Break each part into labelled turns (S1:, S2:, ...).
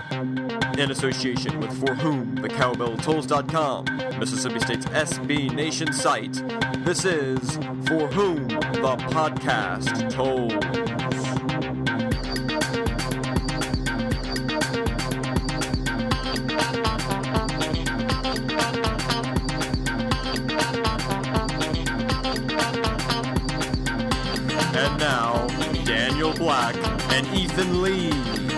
S1: In association with ForWhomTheCowbellTolls.com, Mississippi State's SB Nation site, this is For Whom the Podcast Tolls. And now, Daniel Black and Ethan Lee.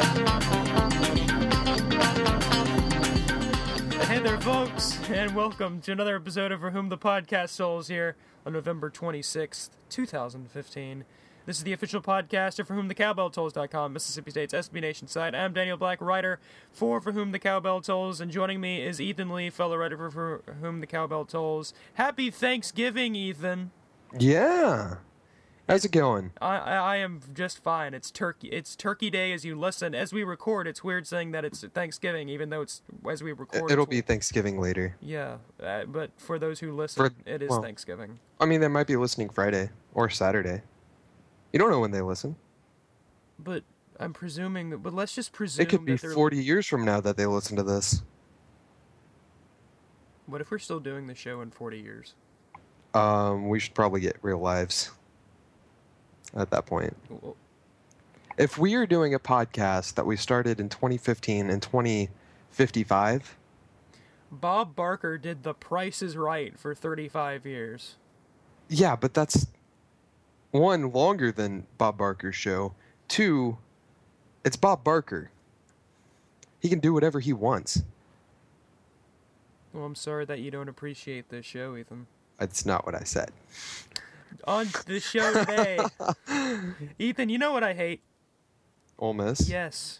S2: Hey there, folks, and welcome to another episode of For Whom the Podcast Tolls here on November 26th, 2015. This is the official podcast of ForWhomTheCowbellTolls.com, Mississippi State's SB Nation site. I'm Daniel Black, writer for Whom the Cowbell Tolls, and joining me is Ethan Lee, fellow writer for Whom the Cowbell Tolls. Happy Thanksgiving, Ethan.
S3: Yeah. How's it going?
S2: I am just fine. It's Turkey Day as you listen. As we record, it's weird saying that it's Thanksgiving, even though it's as we record.
S3: It'll be Thanksgiving later.
S2: Yeah, but for those who listen, it is Thanksgiving.
S3: I mean, they might be listening Friday or Saturday. You don't know when they listen.
S2: But I'm presuming that. But let's just presume
S3: it could be 40 years from now that they listen to this.
S2: What if we're still doing the show in 40 years?
S3: We should probably get real lives at that point. If we are doing a podcast that we started in 2015 and 2055...
S2: Bob Barker did The Price is Right for 35 years.
S3: Yeah, but that's, one, longer than Bob Barker's show. Two, it's Bob Barker. He can do whatever he wants.
S2: Well, I'm sorry that you don't appreciate this show, Ethan.
S3: That's not what I said.
S2: On the show today, Ethan, you know what I hate?
S3: Ole Miss?
S2: Yes.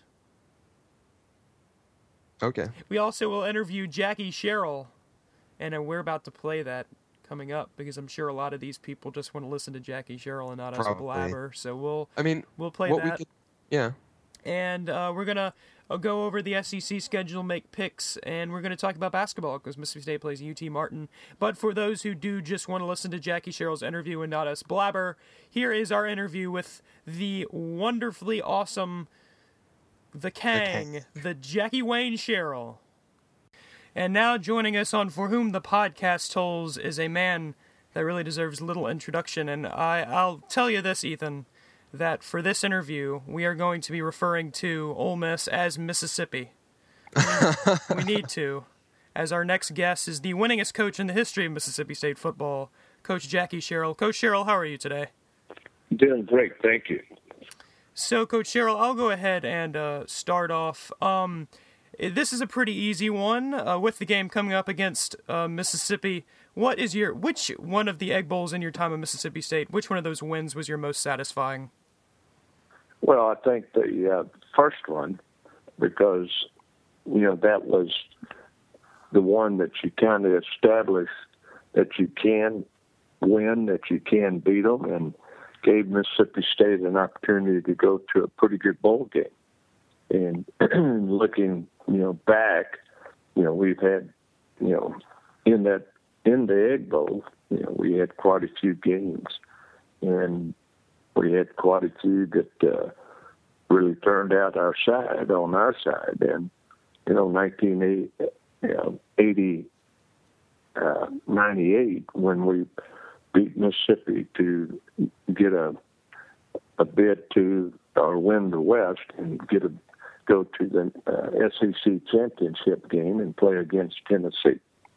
S3: Okay.
S2: We also will interview Jackie Sherrill, and we're about to play that coming up because I'm sure a lot of these people just want to listen to Jackie Sherrill and not us blabber. So we'll play that.
S3: Yeah.
S2: And we're gonna go over the SEC schedule, make picks, and we're gonna talk about basketball because Mississippi State plays UT Martin. But for those who do just want to listen to Jackie Sherrill's interview and not us blabber, here is our interview with the wonderfully awesome, the Jackie Wayne Sherrill. And now joining us on For Whom the Podcast Tolls is a man that really deserves little introduction. And I'll tell you this, Ethan, that for this interview, we are going to be referring to Ole Miss as Mississippi. We need to, as our next guest is the winningest coach in the history of Mississippi State football, Coach Jackie Sherrill. Coach Sherrill, how are you today?
S4: Doing great, thank you.
S2: So, Coach Sherrill, I'll go ahead and start off. This is a pretty easy one. With the game coming up against Mississippi, which one of the Egg Bowls in your time at Mississippi State, which one of those wins was your most satisfying?
S4: Well, I think the first one, because, that was the one that you kind of established that you can win, that you can beat them, and gave Mississippi State an opportunity to go to a pretty good bowl game. And looking, back, we've had, in the Egg Bowl, we had quite a few games, and we had quite a few that really turned out on our side. And, 98, when we beat Mississippi to get a bid to or win the West and go to the SEC championship game and play against Tennessee.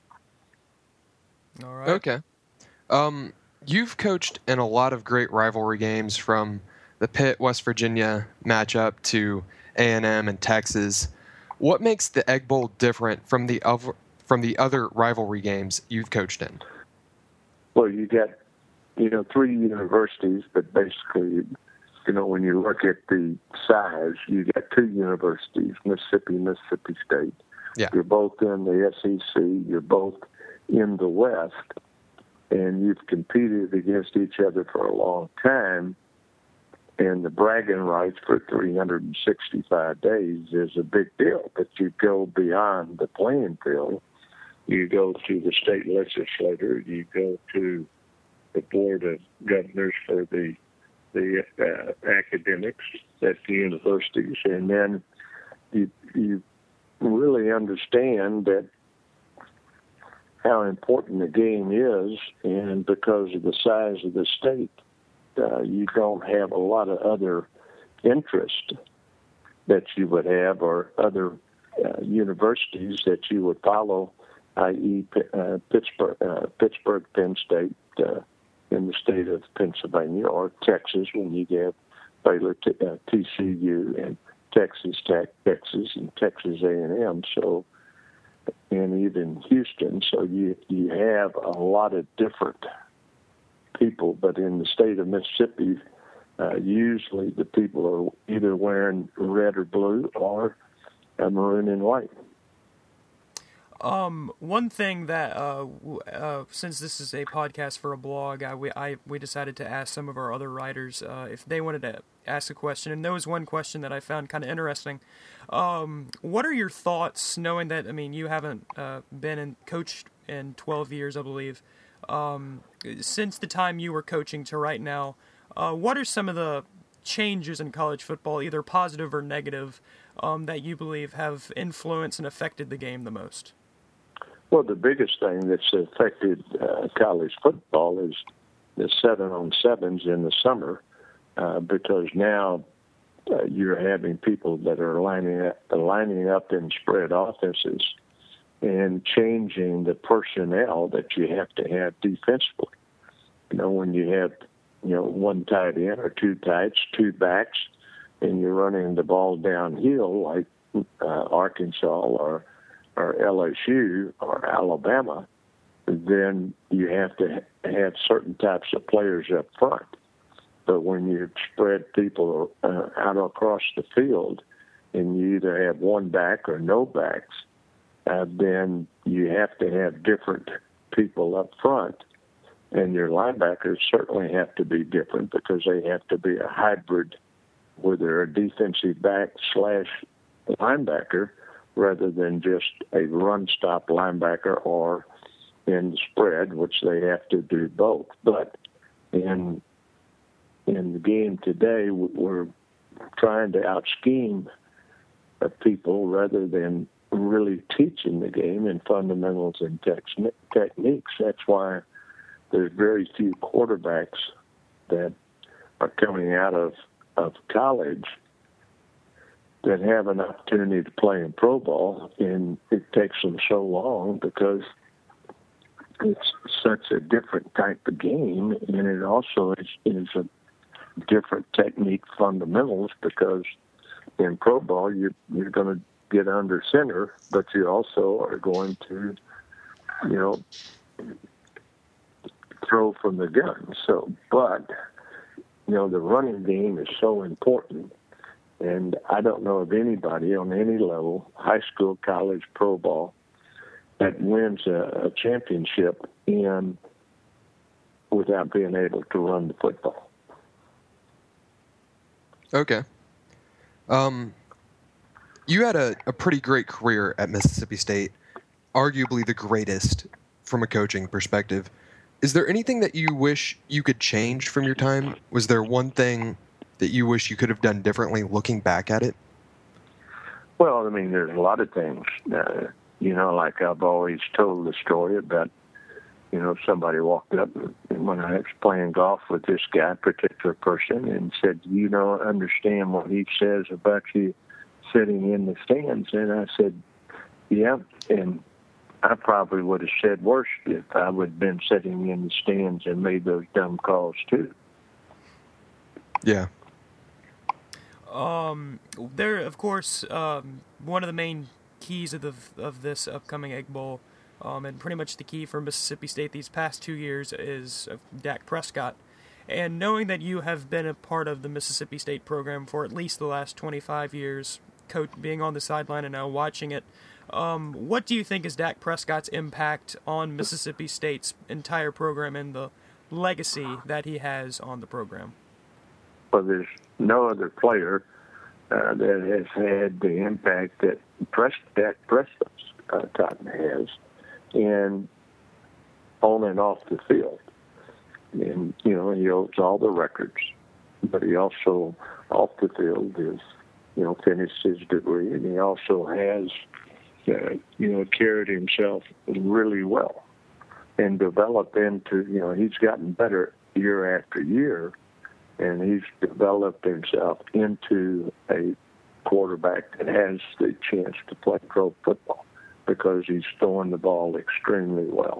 S2: All right.
S3: Okay. You've coached in a lot of great rivalry games, from the Pitt, West Virginia matchup to A&M and Texas. What makes the Egg Bowl different from the other rivalry games you've coached in?
S4: Well, you got, three universities, but basically, when you look at the size, you got two universities, Mississippi and Mississippi State.
S3: Yeah.
S4: You're both in the SEC. You're both in the West. And you've competed against each other for a long time. And the bragging rights for 365 days is a big deal. But you go beyond the playing field. You go to the state legislature. You go to the board of governors for the academics at the universities, and then you really understand that how important the game is, and because of the size of the state, you don't have a lot of other interest that you would have, or other universities that you would follow, i.e. Pittsburgh, Penn State in the state of Pennsylvania, or Texas when you get Baylor, TCU, and Texas Tech, Texas, and Texas A&M. So, and even Houston. So you have a lot of different people, but in the state of Mississippi, usually the people are either wearing red or blue or maroon and white.
S2: One thing that, since this is a podcast for a blog, we decided to ask some of our other writers if they wanted to ask a question, and there was one question that I found kind of interesting. What are your thoughts, knowing that, I mean, you haven't been coached in 12 years, I believe, since the time you were coaching to right now, what are some of the changes in college football, either positive or negative, that you believe have influenced and affected the game the most?
S4: Well, the biggest thing that's affected college football is the 7-on-7s in the summer, because now you're having people that are lining up in spread offenses and changing the personnel that you have to have defensively. You know, when you have, one tight end or two tights, two backs, and you're running the ball downhill like Arkansas or LSU or Alabama, then you have to have certain types of players up front. But when you spread people out across the field and you either have one back or no backs, then you have to have different people up front. And your linebackers certainly have to be different because they have to be a hybrid, where they're a defensive back / linebacker rather than just a run-stop linebacker or in the spread, which they have to do both. But in the game today, we're trying to out-scheme people rather than really teaching the game in fundamentals and techniques. That's why there's very few quarterbacks that are coming out of college that have an opportunity to play in pro ball, and it takes them so long because it's such a different type of game, and it also is a different technique fundamentals, because in pro ball you're going to get under center, but you also are going to, throw from the gun. So, but, the running game is so important. And I don't know of anybody on any level, high school, college, pro ball, that wins a championship without being able to run the football.
S3: Okay. You had a pretty great career at Mississippi State, arguably the greatest from a coaching perspective. Is there anything that you wish you could change from your time? Was there one thing that you wish you could have done differently looking back at it?
S4: Well, I mean, there's a lot of things. Like I've always told the story about, somebody walked up and when I was playing golf with this guy, particular person, and said, "You don't understand what he says about you sitting in the stands." And I said, "Yeah," and I probably would have said worse if I would have been sitting in the stands and made those dumb calls too.
S3: Yeah.
S2: There, of course, one of the main keys of this upcoming Egg Bowl, and pretty much the key for Mississippi State these past 2 years, is Dak Prescott. And knowing that you have been a part of the Mississippi State program for at least the last 25 years, being on the sideline and now watching it, what do you think is Dak Prescott's impact on Mississippi State's entire program and the legacy that he has on the program?
S4: Well, there's no other player that has had the impact that Dak Prescott has, and on and off the field. And, he holds all the records, but he also, off the field, is finished his degree, and he also has, carried himself really well and developed into, he's gotten better year after year, and he's developed himself into a quarterback that has the chance to play pro football because he's throwing the ball extremely well.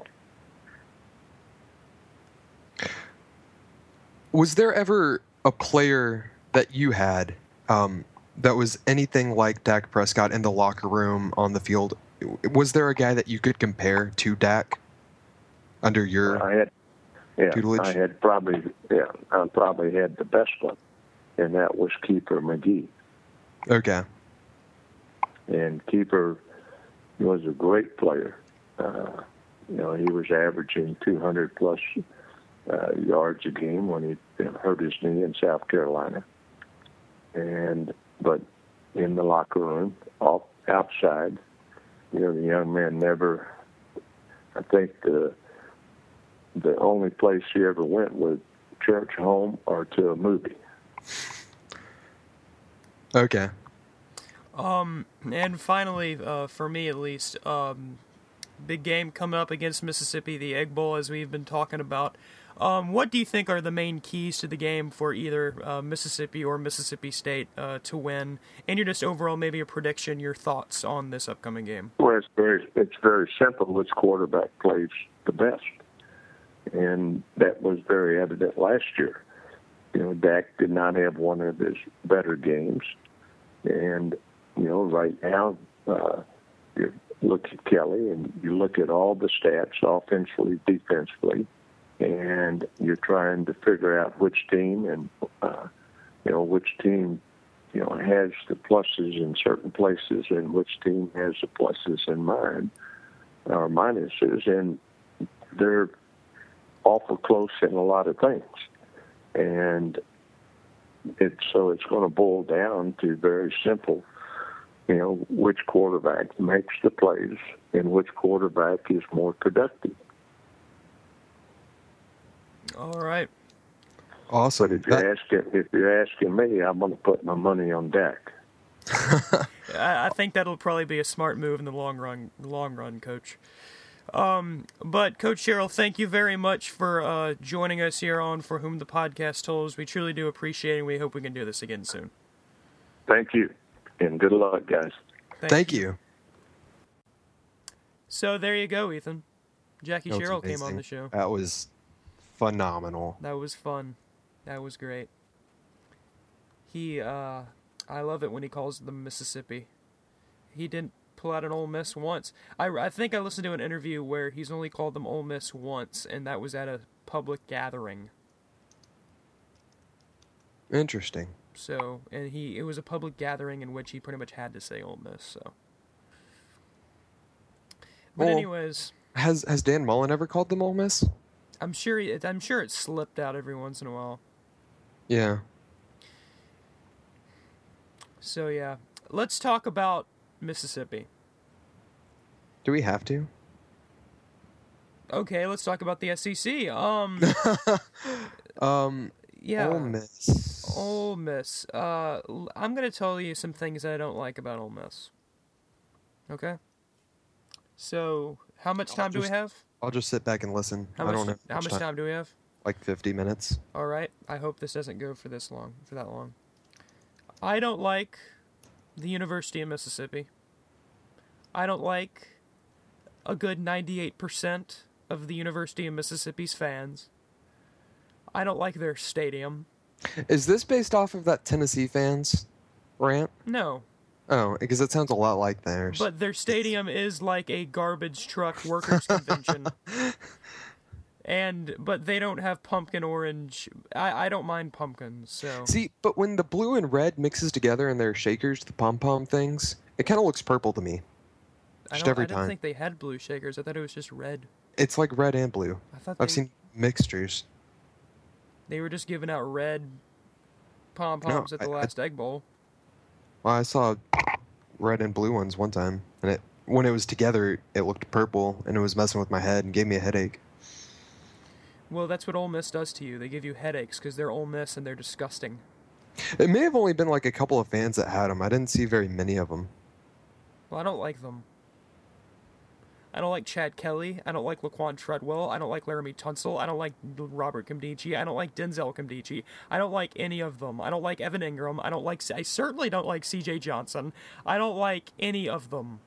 S3: Was there ever a player that you had that was anything like Dak Prescott in the locker room, on the field? Was there a guy that you could compare to Dak under your tutelage?
S4: I probably had the best one, and that was Keeper McGee.
S3: Okay.
S4: And Keeper was a great player. He was averaging 200-plus yards a game when he hurt his knee in South Carolina. But in the locker room, outside, the young man never. I think the only place he ever went was church, home, or to a movie.
S3: Okay.
S2: And finally, for me at least, big game coming up against Mississippi, the Egg Bowl, as we've been talking about. What do you think are the main keys to the game for either Mississippi or Mississippi State to win? And your just overall, maybe a prediction, your thoughts on this upcoming game?
S4: Well, it's very simple. Which quarterback plays the best? And that was very evident last year. Dak did not have one of his better games. And, right now, you look at Kelly and you look at all the stats, offensively, defensively, and you're trying to figure out which team and, which team, has the pluses in certain places and which team has the pluses in mind or minuses. And they're awful close in a lot of things. And it's going to boil down to very simple, which quarterback makes the plays and which quarterback is more productive.
S2: All right.
S3: Awesome.
S4: But if you're asking me, I'm going to put my money on Dak.
S2: I think that'll probably be a smart move in the long run, Coach. But Coach Sherrill, thank you very much for joining us here on For Whom the Podcast Tolls. We truly do appreciate it, and we hope we can do this again soon.
S4: Thank you, and good luck, guys.
S3: Thank you.
S2: So there you go, Ethan. Jackie Sherrill came on the show.
S3: That was phenomenal.
S2: That was fun. That was great. I love it when he calls them Mississippi. He didn't pull out an Ole Miss once. I think I listened to an interview where he's only called them Ole Miss once, and that was at a public gathering.
S3: Interesting.
S2: So, and it was a public gathering in which he pretty much had to say Ole Miss. So, but anyways,
S3: has Dan Mullen ever called them Ole Miss?
S2: I'm sure it slipped out every once in a while.
S3: Yeah. So
S2: yeah, let's talk about Mississippi.
S3: Do we have to?
S2: Okay, let's talk about the SEC. Yeah. Ole Miss. I'm going to tell you some things I don't like about Ole Miss. Okay? So, how much time do we have?
S3: I'll just sit back and listen.
S2: How much time do we have?
S3: Like 50 minutes.
S2: All right. I hope this doesn't go for that long. I don't like the University of Mississippi. I don't like a good 98% of the University of Mississippi's fans. I don't like their stadium.
S3: Is this based off of that Tennessee fans rant?
S2: No.
S3: Oh, because it sounds a lot like theirs.
S2: But their stadium is like a garbage truck workers' convention. But they don't have pumpkin orange. I don't mind pumpkins, so.
S3: See, but when the blue and red mixes together in their shakers, the pom-pom things, it kind of looks purple to me.
S2: I didn't think they had blue shakers. I thought it was just red.
S3: It's like red and blue. I've seen mixtures.
S2: They were just giving out red pom-poms at the last Egg Bowl.
S3: Well, I saw red and blue ones one time, and when it was together, it looked purple, and it was messing with my head and gave me a headache.
S2: Well, that's what Ole Miss does to you. They give you headaches because they're Ole Miss and they're disgusting.
S3: It may have only been like a couple of fans that had them. I didn't see very many of them.
S2: Well, I don't like them. I don't like Chad Kelly. I don't like Laquan Treadwell. I don't like Laramie Tunsil. I don't like Robert Nkemdiche. I don't like Denzel Nkemdiche. I don't like any of them. I don't like Evan Ingram. I certainly don't like C.J. Johnson. I don't like any of them.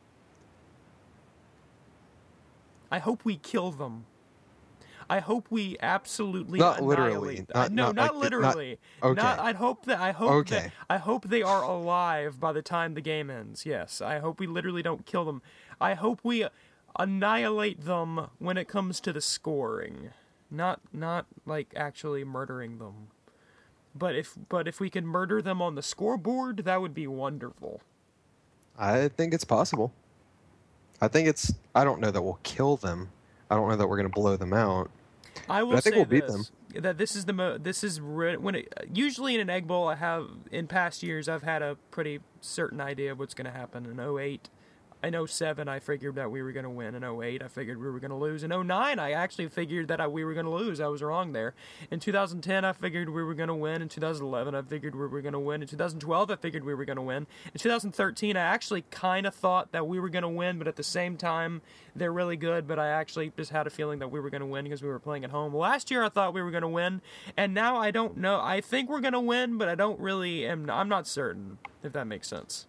S2: I hope we kill them. I hope we absolutely
S3: not
S2: annihilate.
S3: Literally.
S2: Not literally.
S3: Okay.
S2: I hope they are alive by the time the game ends. Yes, I hope we literally don't kill them. I hope we annihilate them when it comes to the scoring, not like actually murdering them. But if we can murder them on the scoreboard, that would be wonderful.
S3: I think it's possible. I don't know that we'll kill them. I don't know that we're going to blow them out.
S2: I will
S3: but I think
S2: say
S3: we'll beat them.
S2: That usually in an Egg Bowl, in past years I've had a pretty certain idea of what's going to happen. In 08, in 07, I figured that we were going to win. In 08, I figured we were going to lose. In 09, I actually figured that we were going to lose. I was wrong there. In 2010, I figured we were going to win. In 2011, I figured we were going to win. In 2012, I figured we were going to win. In 2013, I actually kind of thought that we were going to win, but at the same time, they're really good, but I actually just had a feeling that we were going to win because we were playing at home. Last year, I thought we were going to win, and now I don't know. I think we're going to win, but I'm not certain, if that makes sense.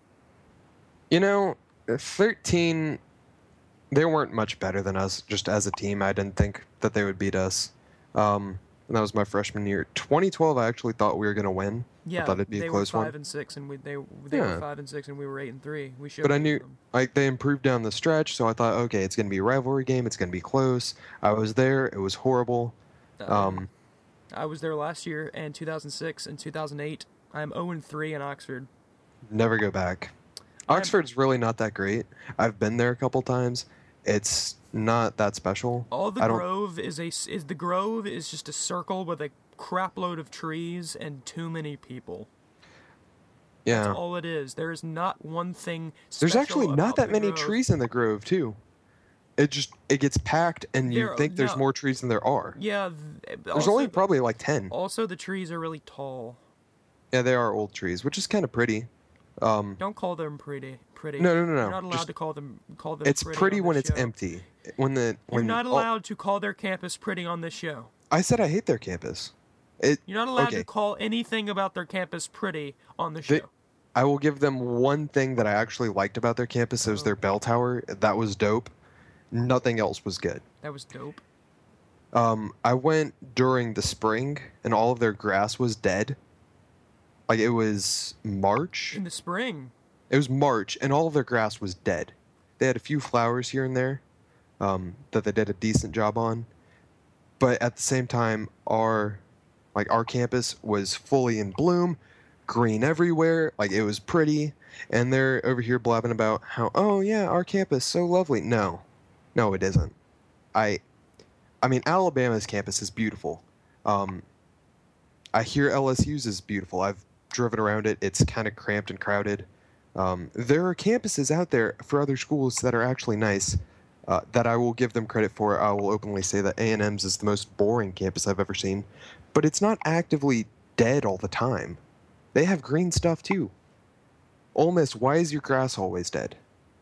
S3: 13, they weren't much better than us just as a team. I didn't think that they would beat us. And that was my freshman year. 2012, I actually thought we were going to win.
S2: Yeah,
S3: I thought it'd be a close one.
S2: They were 5-6, and they were 5-6, and we were 8-3. We should.
S3: But I knew they improved down the stretch, so I thought, okay, it's going to be a rivalry game. It's going to be close. I was there. It was horrible.
S2: I was there last year, and 2006 and 2008. I'm 0-3 in Oxford.
S3: Never go back. Oxford's really not that great. I've been there a couple times. It's not that special.
S2: The Grove is just a circle with a crapload of trees and too many people.
S3: Yeah.
S2: That's all it is. There is not one thing special.
S3: There's actually not that many
S2: Grove.
S3: trees in the Grove, too. It gets packed, and you think there's more trees than there are.
S2: Yeah.
S3: There's only probably like 10.
S2: Also, the trees are really tall.
S3: Yeah, they are old trees, which is kind of pretty.
S2: Don't call them pretty.
S3: No.
S2: You're not allowed to call them.
S3: It's pretty when it's empty. You're
S2: not allowed to call their campus pretty on this show.
S3: I said I hate their campus.
S2: You're not allowed to call anything about their campus pretty on the show.
S3: I will give them one thing that I actually liked about their campus. It was their bell tower. That was dope. Nothing else was good.
S2: That was dope.
S3: I went during the spring, and all of their grass was dead. Like, it was March.
S2: In the spring.
S3: It was March, and all of their grass was dead. They had a few flowers here and there that they did a decent job on. But at the same time, our campus was fully in bloom, green everywhere. Like, it was pretty. And they're over here blabbing about how, oh, yeah, our campus, so lovely. No, it isn't. I mean, Alabama's campus is beautiful. I hear LSU's is beautiful. I've driven around it. It's kind of cramped and crowded. There are campuses out there for other schools that are actually nice, that I will give them credit for. I will openly say that A&M's is the most boring campus I've ever seen, but it's not actively dead all the time. They have green stuff too. Ole Miss, why is your grass always dead?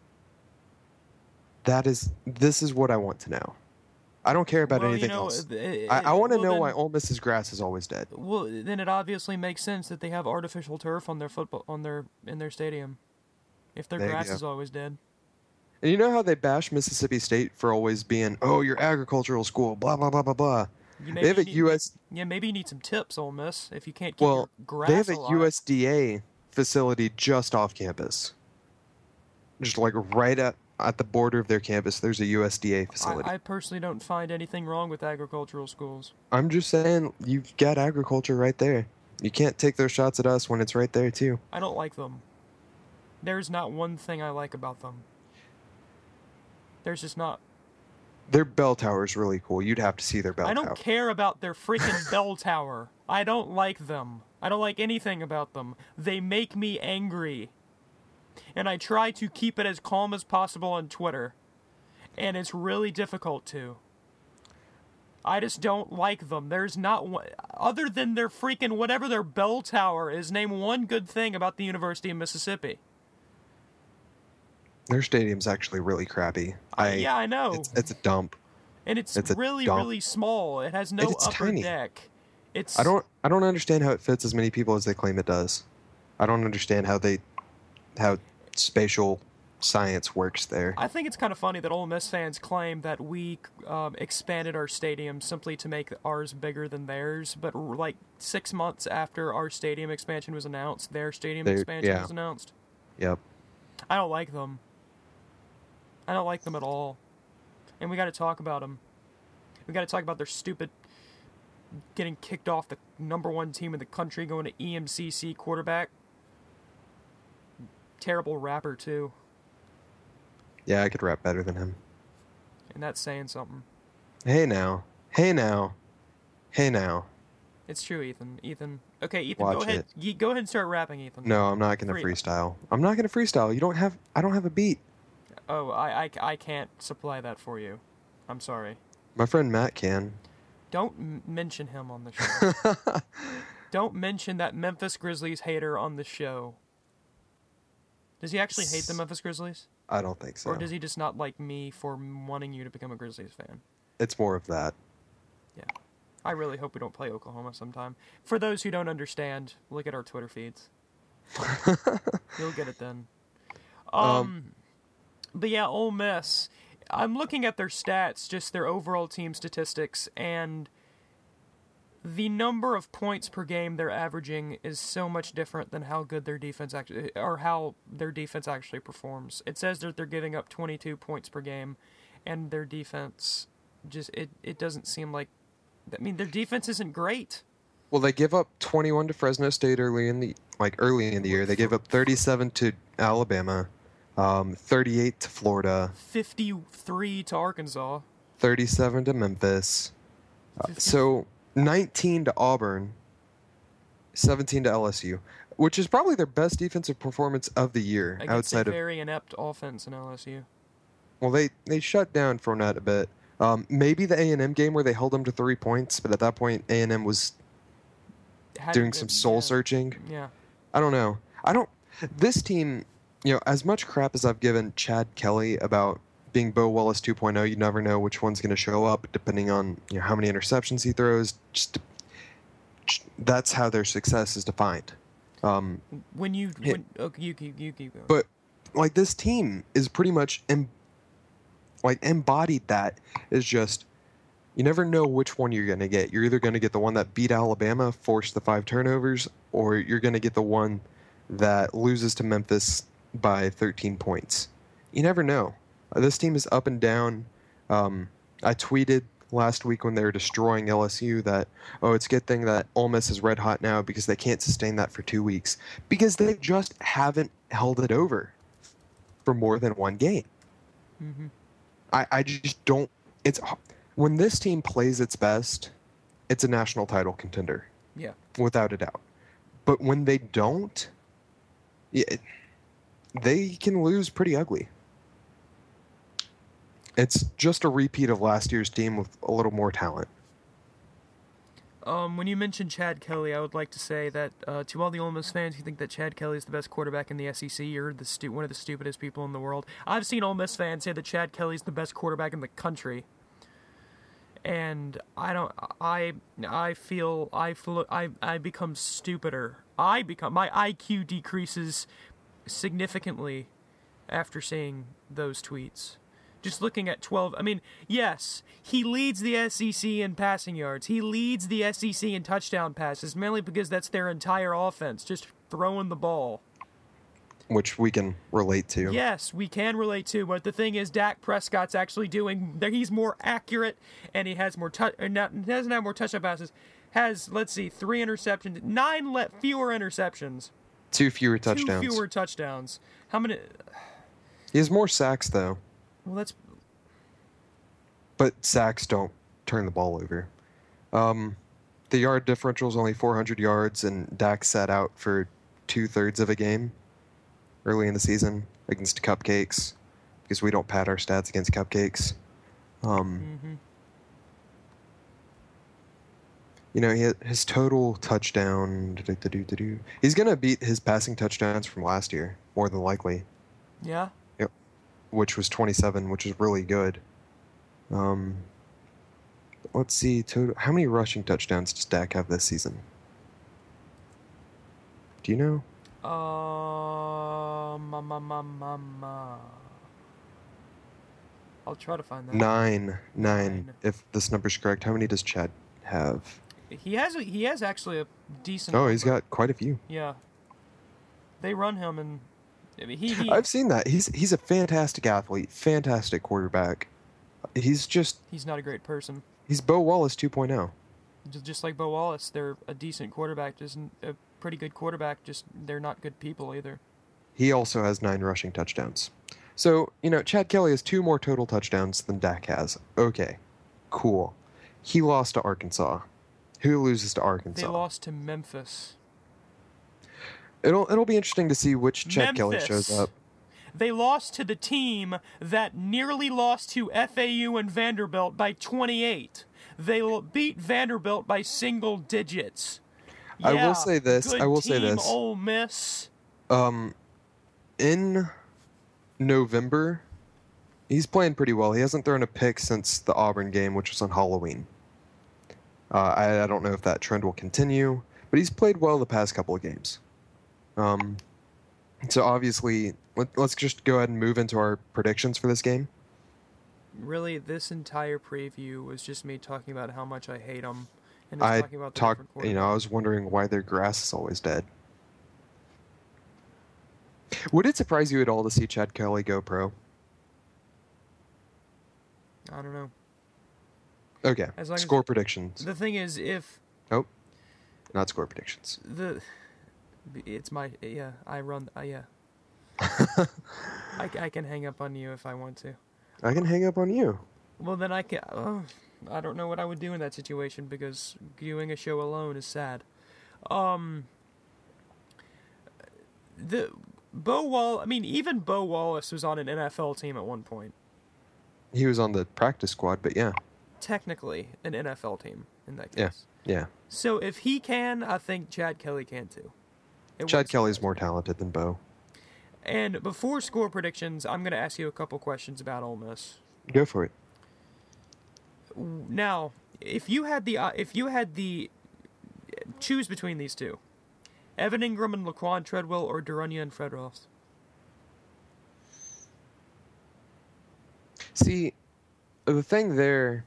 S3: This is what I want to know. I don't care about anything else. I want to know why Ole Miss's grass is always dead.
S2: Well, then it obviously makes sense that they have artificial turf on their in their stadium. If their grass is always dead.
S3: And you know how they bash Mississippi State for always being, oh, your agricultural school, blah blah blah blah blah. They have
S2: maybe you need some tips, Ole Miss, if you can't keep your grass
S3: they have a
S2: alive.
S3: USDA facility just off campus. Just like right at the border of their campus, there's a USDA facility.
S2: I personally don't find anything wrong with agricultural schools.
S3: I'm just saying, you've got agriculture right there. You can't take those shots at us when it's right there, too.
S2: I don't like them. There's not one thing I like about them. There's just not.
S3: Their bell tower is really cool. You'd have to see their bell tower.
S2: I don't care about their freaking bell tower. I don't like them. I don't like anything about them. They make me angry. And I try to keep it as calm as possible on Twitter. And it's really difficult to. I just don't like them. There's not one, other than their freaking whatever their bell tower is. Name one good thing about the University of Mississippi.
S3: Their stadium's actually really crappy.
S2: I know.
S3: It's a dump.
S2: And it's really,
S3: dump.
S2: really small. It has no upper
S3: tiny.
S2: deck.
S3: I don't understand how it fits as many people as they claim it does. I don't understand how spatial science works there.
S2: I think it's kind of funny that Ole Miss fans claim that we expanded our stadium simply to make ours bigger than theirs, but like 6 months after our stadium expansion was announced, their stadium expansion was announced.
S3: Yep.
S2: I don't like them. I don't like them at all. And we got to talk about them. We got to talk about their stupid getting kicked off the number one team in the country, going to EMCC quarterback. Terrible rapper, too.
S3: Yeah, I could rap better than him.
S2: And that's saying something.
S3: Hey now.
S2: It's true, Ethan. Okay, Ethan,
S3: Watch
S2: go ahead. Go ahead and start rapping, Ethan.
S3: No, I'm not going to freestyle. I'm not going to freestyle. I don't have a beat.
S2: Oh, I can't supply that for you. I'm sorry.
S3: My friend Matt can.
S2: Don't mention him on the show. Don't mention that Memphis Grizzlies hater on the show. Does he actually hate the Memphis Grizzlies?
S3: I don't think so.
S2: Or does he just not like me for wanting you to become a Grizzlies fan?
S3: It's more of that.
S2: Yeah. I really hope we don't play Oklahoma sometime. For those who don't understand, look at our Twitter feeds. You'll get it then. But yeah, Ole Miss. I'm looking at their stats, just their overall team statistics, and the number of points per game they're averaging is so much different than how good their defense actually, or how their defense actually performs. It says that they're giving up 22 points per game, and their defense just it doesn't seem like. I mean, their defense isn't great.
S3: Well, they give up 21 to Fresno State early in the year. They gave up 37 to Alabama, 38 to Florida,
S2: 53 to Arkansas,
S3: 37 to Memphis. So 19 to Auburn, 17 to LSU, which is probably their best defensive performance of the year
S2: outside of very inept offense in LSU.
S3: Well, they shut down Fournette a bit. Maybe the A&M game where they held them to 3 points, but at that point A&M was doing some soul searching.
S2: Yeah.
S3: I don't know. This team, as much crap as I've given Chad Kelly about being Bo Willis 2.0, you never know which one's going to show up depending on how many interceptions he throws. That's how their success is defined.
S2: You keep going.
S3: But like this team is pretty much embodied that is just you never know which one you're going to get. You're either going to get the one that beat Alabama, forced the 5 turnovers, or you're going to get the one that loses to Memphis by 13 points. You never know. This team is up and down. I tweeted last week when they were destroying LSU that, it's a good thing that Ole Miss is red hot now because they can't sustain that for 2 weeks. Because they just haven't held it over for more than one game.
S2: Mm-hmm.
S3: I just don't. When this team plays its best, it's a national title contender.
S2: Yeah.
S3: Without a doubt. But when they don't, they can lose pretty ugly. It's just a repeat of last year's team with a little more talent.
S2: When you mentioned Chad Kelly, I would like to say that to all the Ole Miss fans who think that Chad Kelly is the best quarterback in the SEC, you're one of the stupidest people in the world. I've seen Ole Miss fans say that Chad Kelly is the best quarterback in the country, and I become stupider. My IQ decreases significantly after seeing those tweets. Just looking at 12, yes, he leads the SEC in passing yards. He leads the SEC in touchdown passes, mainly because that's their entire offense, just throwing the ball.
S3: Which we can relate to.
S2: Yes, we can relate to, but the thing is, Dak Prescott's actually he's more accurate, and he has more doesn't have more touchdown passes. Has, 3 interceptions, 9 fewer interceptions.
S3: 2 fewer touchdowns.
S2: 2 fewer touchdowns. How many?
S3: He has more sacks, though.
S2: Well,
S3: But sacks don't turn the ball over. The yard differential is only 400 yards, and Dak sat out for 2/3 of a game early in the season against Cupcakes because we don't pad our stats against Cupcakes. his total touchdown. He's gonna beat his passing touchdowns from last year more than likely.
S2: Yeah.
S3: Yep. Which was 27, which is really good. Let's see. How many rushing touchdowns does Dak have this season? Do you know?
S2: I'll try to find that.
S3: Nine. If this number's correct, how many does Chad have?
S2: He has actually a decent.
S3: Oh, he's
S2: number.
S3: got quite a few.
S2: Yeah. They run him, and I mean, he
S3: I've seen that. He's a fantastic athlete, fantastic quarterback. He's
S2: not a great person.
S3: He's Bo Wallace 2.0.
S2: Just like Bo Wallace, they're a decent quarterback, just a pretty good quarterback. Just they're not good people either.
S3: He also has 9 rushing touchdowns. So, Chad Kelly has 2 more total touchdowns than Dak has. Okay, cool. He lost to Arkansas. Who loses to Arkansas?
S2: They lost to Memphis.
S3: It'll be interesting to see which Chad Kelly shows up.
S2: They lost to the team that nearly lost to FAU and Vanderbilt by 28. They beat Vanderbilt by single digits. Yeah,
S3: I will say this.
S2: Ole Miss.
S3: In November, he's playing pretty well. He hasn't thrown a pick since the Auburn game, which was on Halloween. I don't know if that trend will continue, but he's played well the past couple of games. So obviously, let's just go ahead and move into our predictions for this game.
S2: Really, this entire preview was just me talking about how much I hate them, and
S3: I
S2: talking about the different quarterbacks.
S3: I was wondering why their grass is always dead. Would it surprise you at all to see Chad Kelly go pro?
S2: I don't know.
S3: Okay. Score predictions.
S2: The thing is, if
S3: Nope. Not score predictions.
S2: It's my I run yeah. I can hang up on you if I want to.
S3: I can hang up on you.
S2: Well, then I can. I don't know what I would do in that situation because doing a show alone is sad. Even Bo Wallace was on an NFL team at one point.
S3: He was on the practice squad, but yeah.
S2: Technically, an NFL team in that case.
S3: Yeah.
S2: So if he can, I think Chad Kelly can too.
S3: Chad Kelly's more talented than Bo.
S2: And before score predictions, I'm going to ask you a couple questions about Ole Miss.
S3: Go for it.
S2: Now, if you had the choose between these two, Evan Ingram and Laquan Treadwell, or Durunya and Fred Ross.
S3: See, the thing there,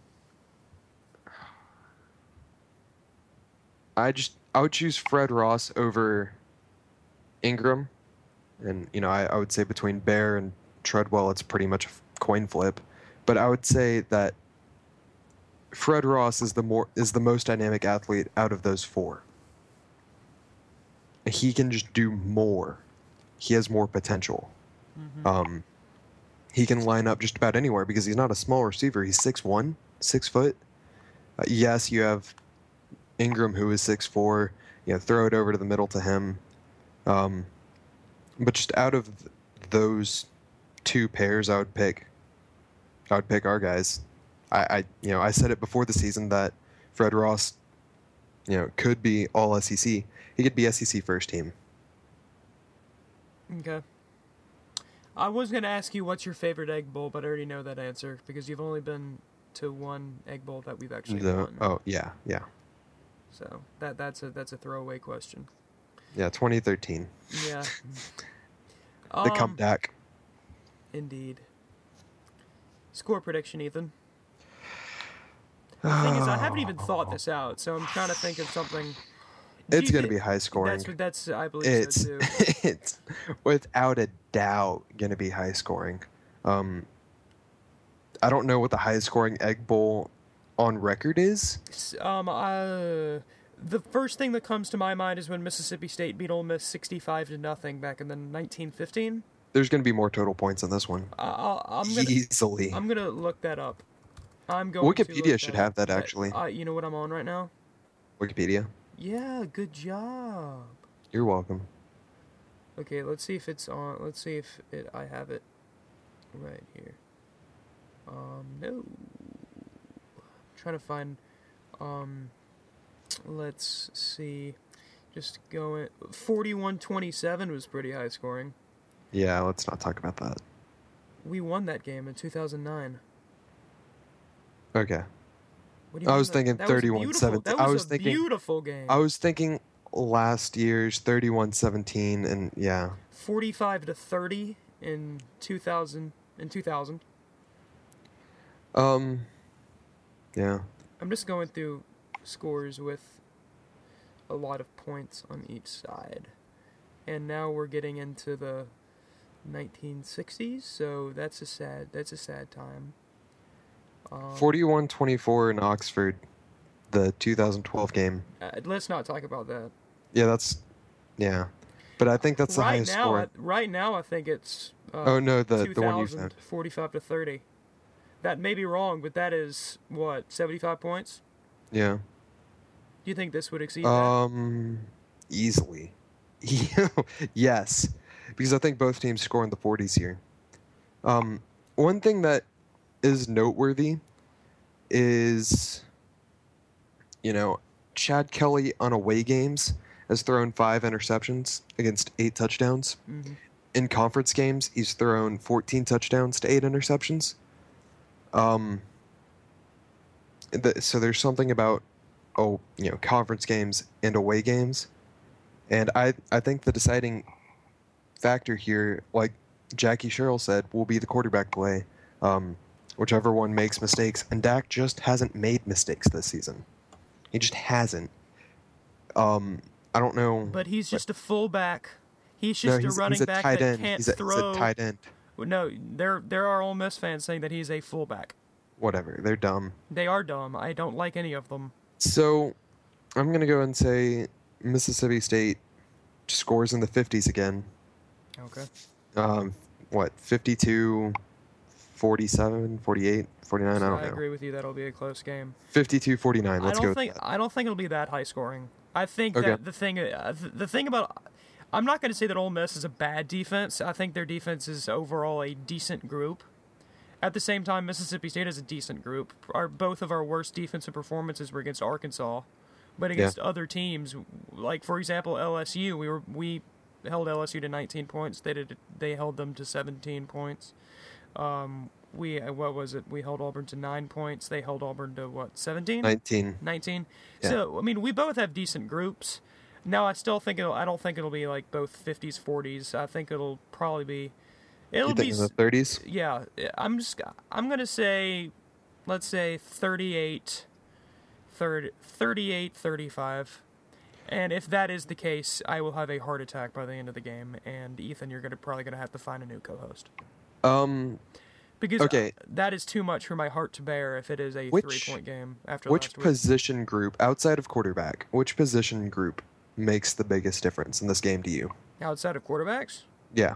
S3: I would choose Fred Ross over Ingram, and I would say between Bear and Treadwell, it's pretty much a coin flip. But I would say that Fred Ross is the most dynamic athlete out of those 4. He can just do more. He has more potential. Mm-hmm. He can line up just about anywhere because he's not a small receiver. He's 6'1", 6 foot. Yes, you have Ingram, who is 6'4". Throw it over to the middle to him. But just out of those 2 pairs, I would pick our guys. I said it before the season that Fred Ross, could be all SEC. He could be SEC first team.
S2: Okay. I was going to ask you what's your favorite Egg Bowl, but I already know that answer because you've only been to one Egg Bowl that we've actually won.
S3: Oh, yeah.
S2: So that's a throwaway question.
S3: Yeah, 2013.
S2: Yeah.
S3: The comeback.
S2: Indeed. Score prediction, Ethan. The thing is, I haven't even thought this out, so I'm trying to think of something.
S3: It's going to be high scoring.
S2: That's I believe so too.
S3: It's without a doubt going to be high scoring. I don't know what the highest scoring Egg Bowl on record is.
S2: The first thing that comes to my mind is when Mississippi State beat Ole Miss 65-0 back in the 1915.
S3: There's going to be more total points on this one. Easily.
S2: I'm gonna look that up.
S3: Wikipedia should have that actually.
S2: You know what I'm on right now?
S3: Wikipedia.
S2: Yeah, good job.
S3: You're welcome.
S2: Okay, let's see if it's on. Let's see if I have it right here. No. I'm trying to find. Let's see. Just going 41-27 was pretty high scoring.
S3: Yeah, let's not talk about that.
S2: We won that game in 2009.
S3: Okay.
S2: What do you
S3: I
S2: mean
S3: was
S2: that-
S3: thinking
S2: that was beautiful.
S3: 31-17.
S2: That
S3: I
S2: was
S3: was
S2: a
S3: thinking-
S2: beautiful game.
S3: I was thinking last year's 31-17, and yeah.
S2: 45-30 in 2000.
S3: Yeah.
S2: I'm just going through scores with a lot of points on each side. And now we're getting into the 1960s, so that's a sad time.
S3: 41-24 in Oxford, the 2012 game.
S2: Let's not talk about that.
S3: Yeah. But I think that's the
S2: Right
S3: highest
S2: now,
S3: score.
S2: right now, I think it's.
S3: Oh, no, the one you
S2: 2000,
S3: found.
S2: 45-30. That may be wrong, but that is what 75 points.
S3: Yeah.
S2: Do you think this would exceed that?
S3: Easily. Yes. Because I think both teams score in the 40s here. One thing that is noteworthy is, Chad Kelly on away games has thrown 5 interceptions against 8 touchdowns.
S2: Mm-hmm.
S3: In conference games, he's thrown 14 touchdowns to 8 interceptions. So there's something about, conference games and away games. And I think the deciding factor here, like Jackie Sherrill said, will be the quarterback play. Whichever one makes mistakes. And Dak just hasn't made mistakes this season. He just hasn't. I don't know.
S2: But he's just a fullback. He's just a running back that can't
S3: he's
S2: throw.
S3: a tight end.
S2: No, there are Ole Miss fans saying that he's a fullback.
S3: Whatever. They're dumb.
S2: They are dumb. I don't like any of them.
S3: So I'm going to go and say Mississippi State scores in the 50s again.
S2: Okay.
S3: 52, 47, 48, 49, I don't know.
S2: I agree with you. That'll be a close game.
S3: 52, 49. Let's go with that.
S2: I don't think it'll be that high scoring. I think
S3: Okay.
S2: that the thing about, I'm not going to say that Ole Miss is a bad defense. I think their defense is overall a decent group. At the same time, Mississippi State is a decent group. Both of our worst defensive performances were against Arkansas, but against other teams, like for example LSU, we held LSU to 19 points. They held them to 17 points. We held Auburn to 9 points. They held Auburn to 17?
S3: 19.
S2: 19.
S3: Yeah.
S2: So I mean, we both have decent groups. Now I don't think it'll be like both 50s 40s. I think it'll probably be.
S3: You think in the 30s?
S2: Yeah, I'm gonna say, let's say 38, 35. And if that is the case, I will have a heart attack by the end of the game. And Ethan, you're probably gonna have to find a new co-host. Because
S3: okay.
S2: That is too much for my heart to bear if it is a 3-point game after
S3: Which
S2: last week.
S3: position group, outside of quarterback, which position group makes the biggest difference in this game to you?
S2: Outside of quarterbacks?
S3: Yeah.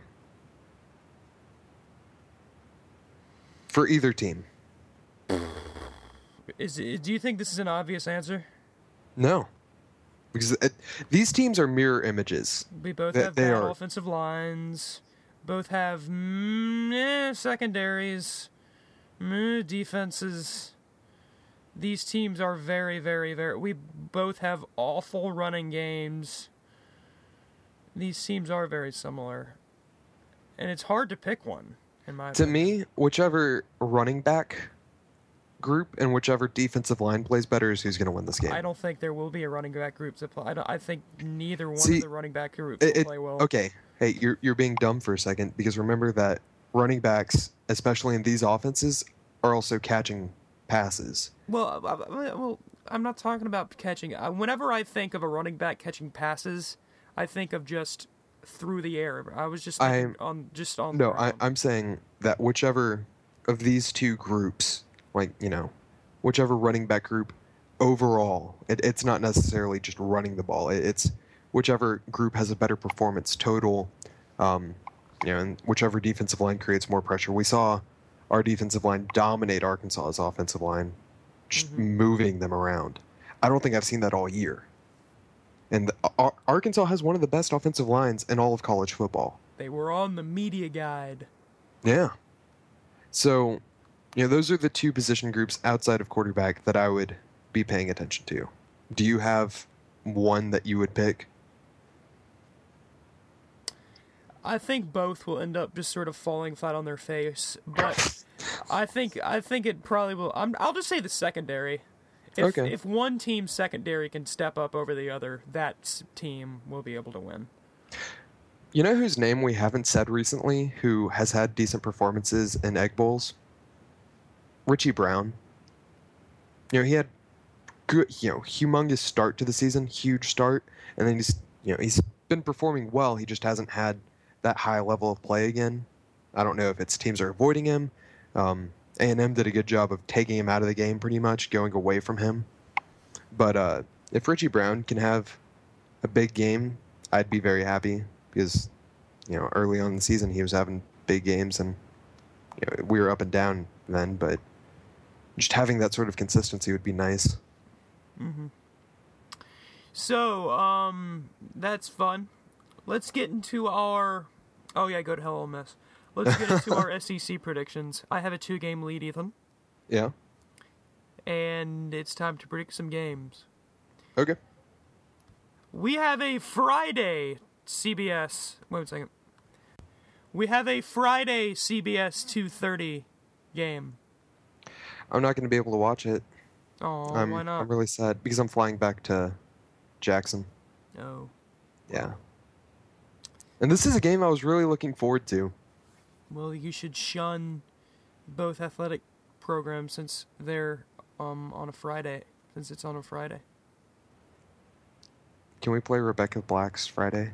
S3: For either team.
S2: Do you think this is an obvious answer?
S3: No. Because these teams are mirror images.
S2: We both have bad offensive lines. Both have secondaries, defenses. These teams are very, very, very... We both have awful running games. These teams are very similar. And it's hard to pick one, in my opinion.
S3: To me, whichever running back group and whichever defensive line plays better is who's going to win this game.
S2: I don't think there will be a running back group that play. I think neither one of the running back groups will play well.
S3: Okay, hey, you're being dumb for a second, because remember that running backs, especially in these offenses, are also catching passes.
S2: Well, I'm not talking about catching. Whenever I think of a running back catching passes, I think of just through the air. I was just thinking on the ground.
S3: I'm saying that whichever of these two groups, whichever running back group overall, it's not necessarily just running the ball. It's whichever group has a better performance total, and whichever defensive line creates more pressure. We saw our defensive line dominate Arkansas's offensive line, just moving them around. I don't think I've seen that all year. And Arkansas has one of the best offensive lines in all of college football.
S2: They were on the media guide.
S3: Yeah. So, those are the two position groups outside of quarterback that I would be paying attention to. Do you have one that you would pick?
S2: I think both will end up just sort of falling flat on their face, but I think it probably will. I'll just say the secondary. If one team's secondary can step up over the other, that team will be able to win.
S3: You know whose name we haven't said recently, who has had decent performances in Egg Bowls? Richie Brown. He had good, humongous start to the season, huge start, and then he's been performing well. He just hasn't had that high level of play again. I don't know if it's teams are avoiding him. A&M did a good job of taking him out of the game pretty much, going away from him. But if Richie Brown can have a big game, I'd be very happy because, early on in the season he was having big games and we were up and down then, but just having that sort of consistency would be nice.
S2: Mm-hmm. So, that's fun. Let's get into our... Oh, yeah, go to hell, Ole Miss. Let's get into our SEC predictions. I have a 2-game lead, Ethan.
S3: Yeah.
S2: And it's time to predict some games.
S3: Okay.
S2: We have a Friday CBS... Wait a second. We have a Friday CBS 2:30 game.
S3: I'm not going to be able to watch it.
S2: Oh, why not?
S3: I'm really sad because I'm flying back to Jackson.
S2: Oh.
S3: Yeah. And this is a game I was really looking forward to.
S2: Well, you should shun both athletic programs since they're on a Friday. Since it's on a Friday.
S3: Can we play Rebecca Black's Friday?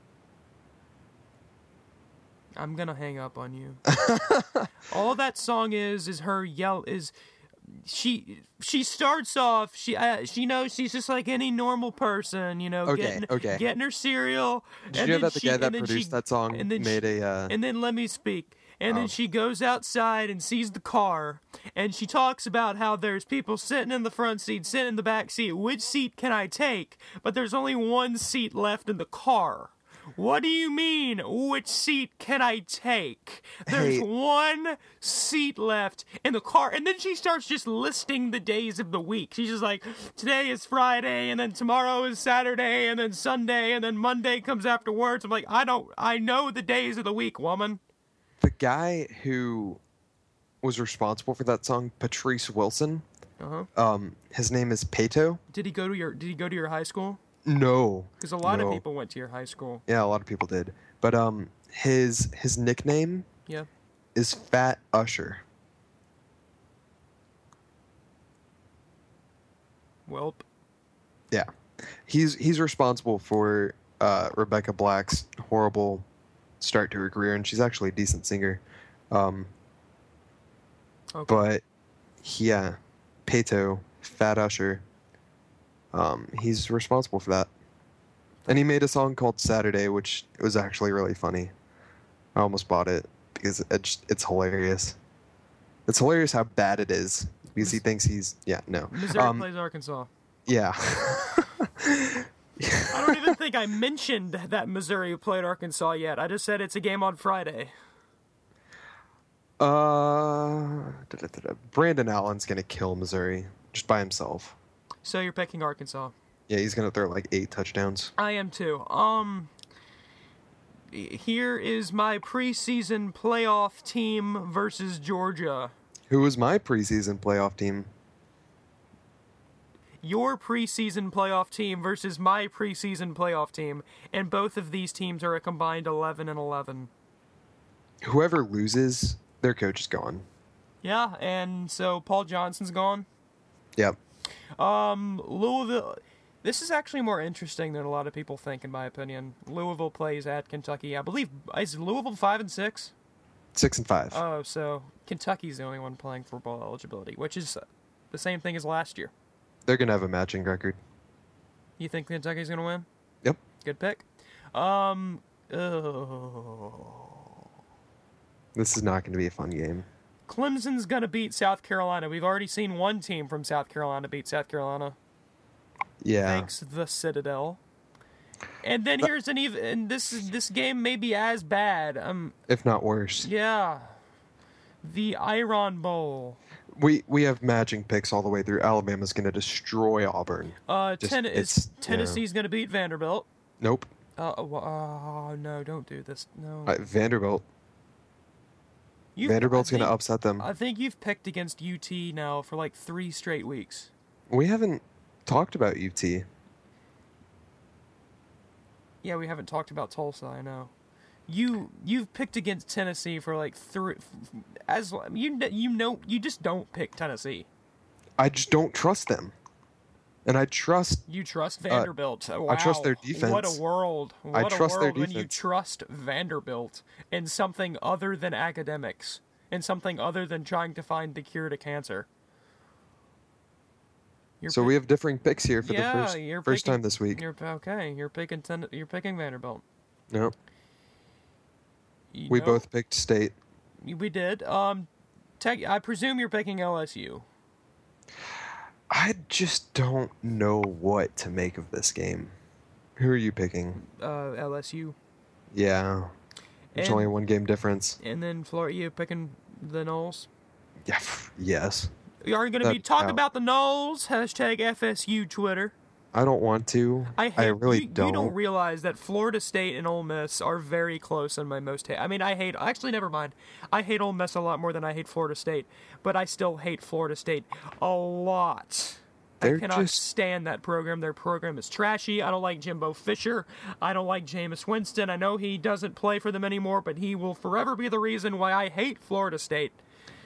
S2: I'm gonna hang up on you. All that song is her yell is. She starts off. She knows she's just like any normal person, getting her cereal.
S3: Did you know that the guy that produced that song made a?
S2: And then let me speak. And then she goes outside and sees the car, and she talks about how there's people sitting in the front seat, sitting in the back seat. Which seat can I take? But there's only one seat left in the car. What do you mean, which seat can I take? There's one seat left in the car. And then she starts just listing the days of the week. She's just like, today is Friday, and then tomorrow is Saturday, and then Sunday, and then Monday comes afterwards. I'm like, I know the days of the week, woman.
S3: The guy who was responsible for that song, Patrice Wilson, his name is Pato.
S2: Did he go to your high school?
S3: No.
S2: Because a lot of people went to your high school.
S3: Yeah, a lot of people did. But his nickname is Fat Usher.
S2: Welp.
S3: Yeah. He's responsible for Rebecca Black's horrible start to her career, and she's actually a decent singer. But yeah, Pato, Fat Usher, he's responsible for that. And he made a song called Saturday, which was actually really funny. I almost bought it because it's hilarious. It's hilarious how bad it is because he thinks he's... Yeah, no.
S2: Missouri plays Arkansas.
S3: Yeah.
S2: I don't even think I mentioned that Missouri played Arkansas yet. I just said it's a game on Friday.
S3: Brandon Allen's going to kill Missouri just by himself.
S2: So you're picking Arkansas?
S3: Yeah, he's going to throw like 8 touchdowns.
S2: I am too. Here is my preseason playoff team versus Georgia.
S3: Who was my preseason playoff team?
S2: Your preseason playoff team versus my preseason playoff team, and both of these teams are a combined 11-11.
S3: Whoever loses, their coach is gone.
S2: Yeah, and so Paul Johnson's gone.
S3: Yep.
S2: Louisville. This is actually more interesting than a lot of people think, in my opinion. Louisville plays at Kentucky. I believe, is Louisville 5-6?
S3: 6-5.
S2: Oh, so Kentucky's the only one playing for bowl eligibility, which is the same thing as last year.
S3: They're going to have a matching record.
S2: You think Kentucky's going to win?
S3: Yep.
S2: Good pick.
S3: This is not going to be a fun game.
S2: Clemson's going to beat South Carolina. We've already seen one team from South Carolina beat South Carolina.
S3: Yeah.
S2: Thanks, the Citadel. And then here's an even... And this game may be as bad.
S3: If not worse.
S2: Yeah. The Iron Bowl.
S3: We have matching picks all the way through. Alabama's going to destroy Auburn.
S2: Tennessee's going to beat Vanderbilt.
S3: Nope.
S2: No, don't do this. No.
S3: Vanderbilt. Vanderbilt's going to upset them.
S2: I think you've picked against UT now for like 3 straight weeks.
S3: We haven't talked about UT.
S2: Yeah, we haven't talked about Tulsa, I know. You've picked against Tennessee for like 3 you just don't pick Tennessee.
S3: I just don't trust them. And I trust
S2: You trust Vanderbilt. Wow.
S3: I trust their defense.
S2: What a world.
S3: I trust their
S2: when you
S3: defense.
S2: trust Vanderbilt in something other than academics, in something other than trying to find the cure to cancer.
S3: So we have differing picks here for the first time this week.
S2: You're picking Vanderbilt.
S3: Nope. We both picked State.
S2: We did. I presume you're picking LSU.
S3: I just don't know what to make of this game. Who are you picking?
S2: LSU.
S3: Yeah. There's only a 1 game difference.
S2: And then Florida, you picking the Noles?
S3: Yeah. Yes.
S2: You are going to be talking about the Noles? Hashtag FSU Twitter.
S3: I don't want to. I really don't.
S2: You don't realize that Florida State and Ole Miss are very close in my most hate. I mean, actually, never mind. I hate Ole Miss a lot more than I hate Florida State, but I still hate Florida State a lot. I cannot stand that program. Their program is trashy. I don't like Jimbo Fisher. I don't like Jameis Winston. I know he doesn't play for them anymore, but he will forever be the reason why I hate Florida State.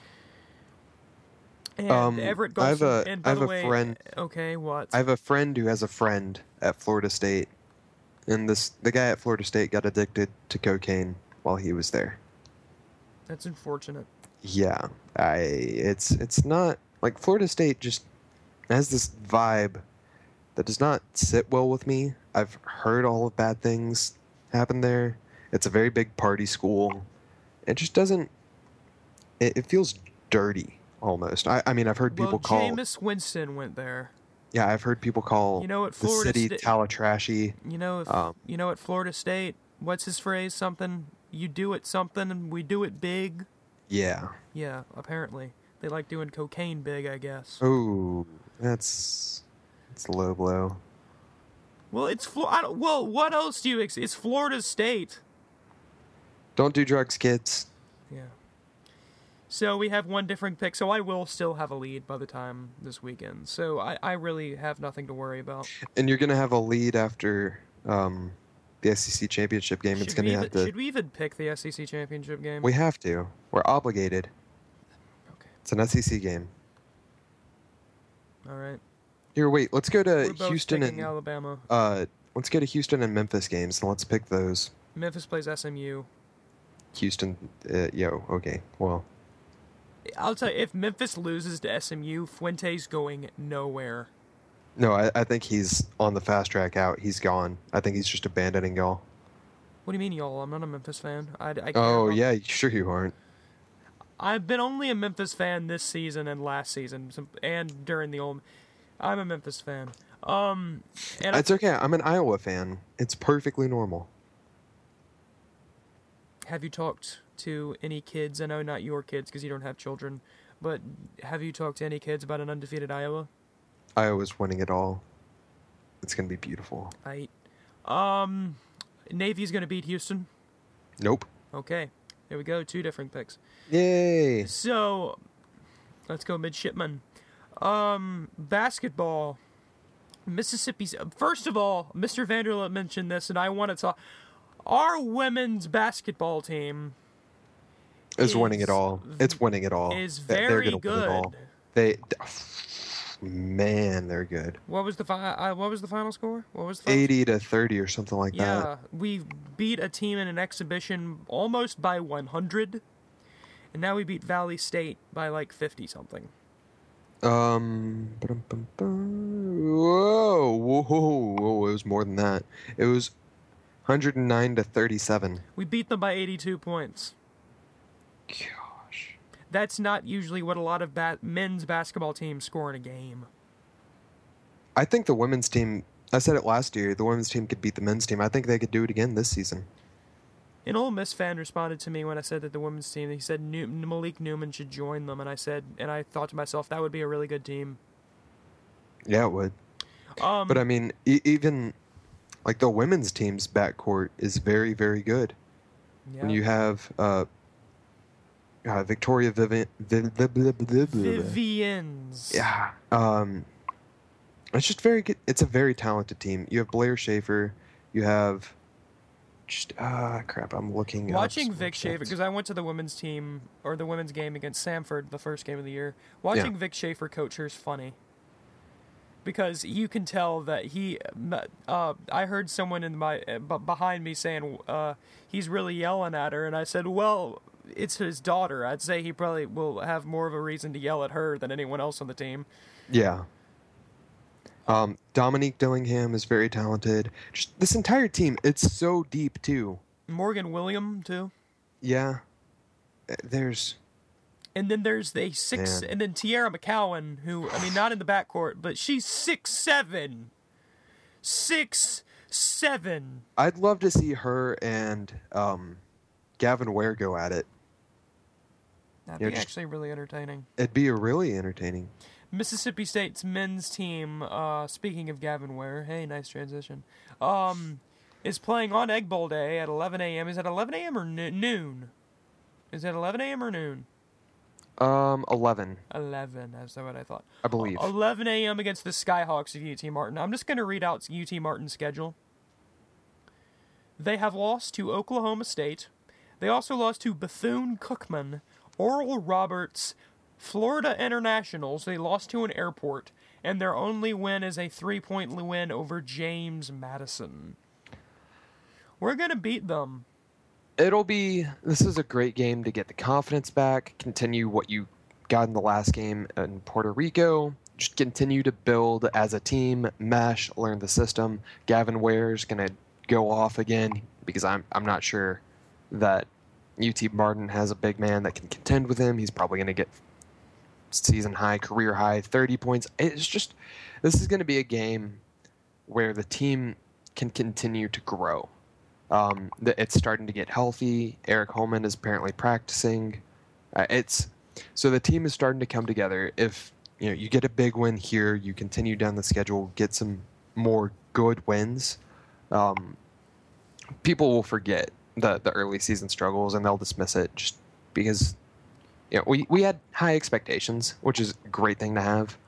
S2: And Everett Golson.
S3: I have a friend.
S2: Okay, what?
S3: I have a friend who has a friend at Florida State, and the guy at Florida State got addicted to cocaine while he was there.
S2: That's unfortunate.
S3: Yeah, it's not like Florida State just has this vibe that does not sit well with me. I've heard all of bad things happen there. It's a very big party school. It just doesn't. It feels dirty. Almost. I mean, I've heard people call.
S2: Jameis Winston went there.
S3: Yeah, I've heard people call the city Tallatrashy.
S2: You know, at Florida State, what's his phrase? Something you do it something, and we do it big.
S3: Yeah.
S2: Yeah. Apparently, they like doing cocaine big. I guess.
S3: Oh, it's a low blow.
S2: Well, what else do you? It's Florida State.
S3: Don't do drugs, kids.
S2: Yeah. So we have 1 different pick, so I will still have a lead by the time this weekend. So I really have nothing to worry about.
S3: And you're going to have a lead after the SEC championship game.
S2: Should we even pick the SEC championship game?
S3: We have to. We're obligated.
S2: Okay.
S3: It's an SEC game.
S2: All right.
S3: Here, wait. Let's go to
S2: Houston and Alabama.
S3: Let's go to Houston and Memphis games, and let's pick those.
S2: Memphis plays SMU.
S3: Houston, okay. Well,
S2: I'll tell you, if Memphis loses to SMU, Fuente's going nowhere.
S3: No, I think he's on the fast track out. He's gone. I think he's just abandoning y'all.
S2: What do you mean, y'all? I'm not a Memphis fan.
S3: Yeah, sure you aren't.
S2: I've been only a Memphis fan this season and last season, and during the old. I'm a Memphis fan. And
S3: it's okay. I'm an Iowa fan. It's perfectly normal.
S2: Have you talked to any kids? I know not your kids because you don't have children, but have you talked to any kids about an undefeated Iowa?
S3: Iowa's winning it all. It's going to be beautiful.
S2: Navy's going to beat Houston?
S3: Nope.
S2: Okay. There we go. 2 different picks.
S3: Yay.
S2: So, let's go midshipman. Basketball. Mississippi's... First of all, Mr. Vanderlip mentioned this, and I want to talk... Our women's basketball team
S3: is winning it all. It's winning it all.
S2: Is very good.
S3: They're good.
S2: What was the final score?
S3: 80-30 or something like that.
S2: Yeah, we beat a team in an exhibition almost by 100, and now we beat Valley State by like 50 something.
S3: Whoa! It was more than that. It was 109-37.
S2: We beat them by 82 points.
S3: Gosh.
S2: That's not usually what a lot of men's basketball teams score in a game.
S3: I think the women's team, I said it last year, the women's team could beat the men's team. I think they could do it again this season.
S2: An Ole Miss fan responded to me when I said that the women's team, he said Malik Newman should join them, and I thought to myself, that would be a really good team.
S3: Yeah, it would. But I mean, even like the women's team's backcourt is very, very good.
S2: Yeah.
S3: When you have Victoria
S2: Vivians.
S3: Yeah. It's just very good. It's a very talented team. You have Blair Schaefer. You have crap. I'm looking.
S2: Watching Vic Schaefer, because I went to the women's team or the women's game against Samford, the first game of the year. Watching Vic Schaefer coach her is funny. Because you can tell that I heard someone behind me saying he's really yelling at her, and I said, well, it's his daughter. I'd say he probably will have more of a reason to yell at her than anyone else on the team.
S3: Yeah. Dominique Dillingham is very talented. Just this entire team, it's so deep too.
S2: Morgan William too.
S3: Yeah.
S2: And then there's the and then Tiara McCowan, who, I mean, not in the backcourt, but she's 6'7". 6'7".
S3: I'd love to see her and Gavin Ware go at it.
S2: That'd be actually really entertaining.
S3: It'd be really entertaining.
S2: Mississippi State's men's team, speaking of Gavin Ware, hey, nice transition, is playing on Egg Bowl Day at 11 a.m. Is that 11 a.m. or noon? Is that 11 a.m. or noon?
S3: 11.
S2: 11, that's what I thought.
S3: I believe. 11
S2: a.m. against the Skyhawks of UT Martin. I'm just going to read out UT Martin's schedule. They have lost to Oklahoma State. They also lost to Bethune-Cookman, Oral Roberts, Florida Internationals. They lost to an airport, and their only win is a 3-point win over James Madison. We're going to beat them.
S3: This is a great game to get the confidence back, continue what you got in the last game in Puerto Rico, just continue to build as a team, mesh, learn the system. Gavin Ware's going to go off again because I'm not sure that UT Martin has a big man that can contend with him. He's probably going to get season high, career high, 30 points. This is going to be a game where the team can continue to grow. It's starting to get healthy. Eric Holman is apparently practicing. So the team is starting to come together. If you get a big win here, you continue down the schedule, get some more good wins. People will forget the early season struggles and they'll dismiss it just because we had high expectations, which is a great thing to have.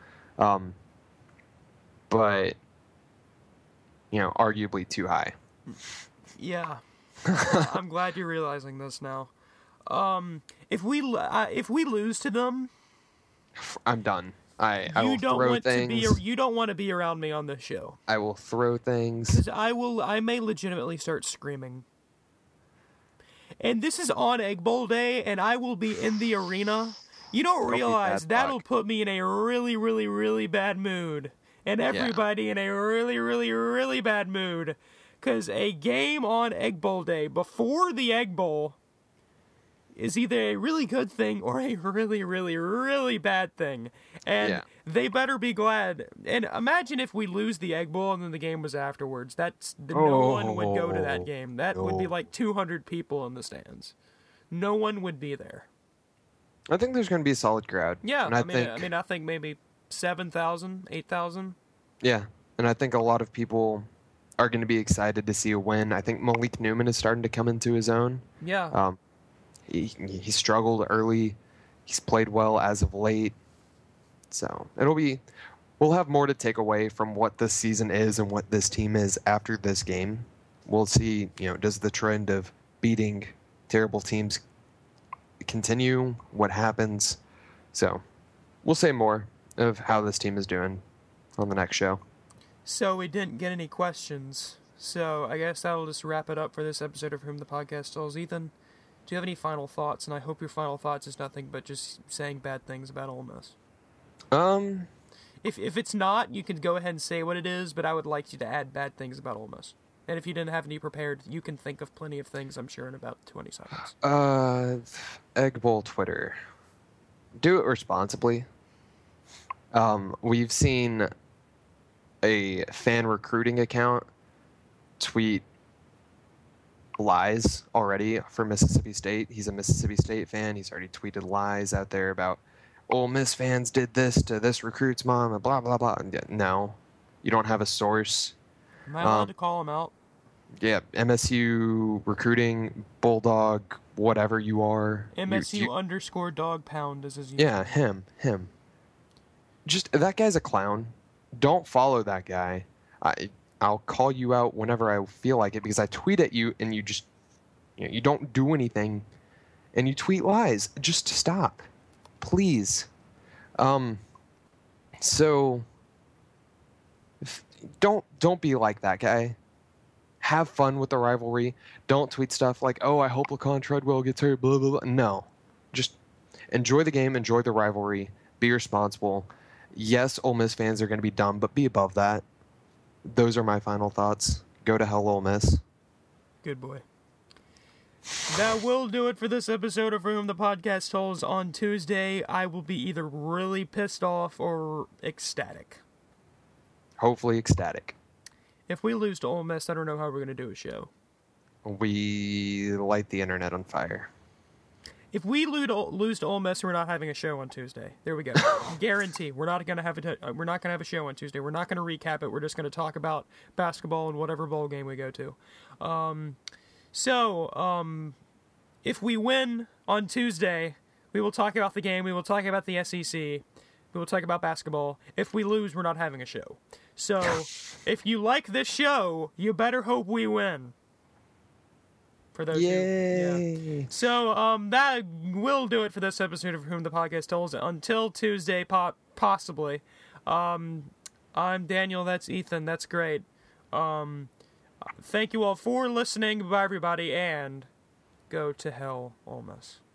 S3: But arguably too high.
S2: Yeah, I'm glad you're realizing this now. If we lose to them,
S3: I'm done. I will throw things.
S2: You don't want to be around me on this show.
S3: I will throw things.
S2: 'Cause I may legitimately start screaming. And this is on Egg Bowl Day, and I will be in the arena. You don't realize that'll put me in a really, really, really bad mood, and everybody in a really, really, really bad mood. Because a game on Egg Bowl Day before the Egg Bowl is either a really good thing or a really, really, really bad thing. And they better be glad. And imagine if we lose the Egg Bowl and then the game was afterwards. No one would go to that game. That would be like 200 people in the stands. No one would be there.
S3: I think there's going to be a solid crowd.
S2: Yeah, and I think maybe 7,000, 8,000.
S3: Yeah, and I think a lot of people are going to be excited to see a win. I think Malik Newman is starting to come into his own.
S2: Yeah.
S3: He struggled early. He's played well as of late. So we'll have more to take away from what this season is and what this team is after this game. We'll see, does the trend of beating terrible teams continue? What happens? So we'll say more of how this team is doing on the next show.
S2: So we didn't get any questions. So I guess that'll just wrap it up for this episode of Whom the Podcast Stalls. Ethan, do you have any final thoughts? And I hope your final thoughts is nothing but just saying bad things about Ole Miss. If it's not, you can go ahead and say what it is, but I would like you to add bad things about Ole Miss. And if you didn't have any prepared, you can think of plenty of things, I'm sure, in about 20 seconds.
S3: Egg Bowl Twitter. Do it responsibly. We've seen a fan recruiting account tweet lies already for Mississippi State. He's a Mississippi State fan. He's already tweeted lies out there about Ole Miss fans did this to this recruit's mom and blah, blah, blah. And no, you don't have a source.
S2: Am I allowed to call him out?
S3: Yeah, MSU recruiting, Bulldog, whatever you are.
S2: MSU underscore dog pound is his username.
S3: Yeah, him. Just, that guy's a clown. Don't follow that guy. I'll call you out whenever I feel like it because I tweet at you and you just, you don't do anything and you tweet lies. Just stop. Please. So don't be like that guy. Have fun with the rivalry. Don't tweet stuff like, "Oh, I hope Laquan Treadwell gets hurt." Blah blah blah. No, just enjoy the game. Enjoy the rivalry. Be responsible. Yes, Ole Miss fans are going to be dumb, but be above that. Those are my final thoughts. Go to hell, Ole Miss.
S2: Good boy. That will do it for this episode of For Whom the Podcast Tolls. On Tuesday, I will be either really pissed off or ecstatic.
S3: Hopefully ecstatic.
S2: If we lose to Ole Miss, I don't know how we're going to do a show.
S3: We light the internet on fire.
S2: If we lose to Ole Miss, we're not having a show on Tuesday. There we go. Guarantee. We're not going to have a show on Tuesday. We're not going to recap it. We're just going to talk about basketball and whatever bowl game we go to. If we win on Tuesday, we will talk about the game. We will talk about the SEC. We will talk about basketball. If we lose, we're not having a show. So, if you like this show, you better hope we win. For those
S3: Yay!
S2: So, that will do it for this episode of Whom the Podcast Tolls. Until Tuesday, possibly. I'm Daniel. That's Ethan. That's great. Thank you all for listening. Bye, everybody, and go to hell, Ole Miss.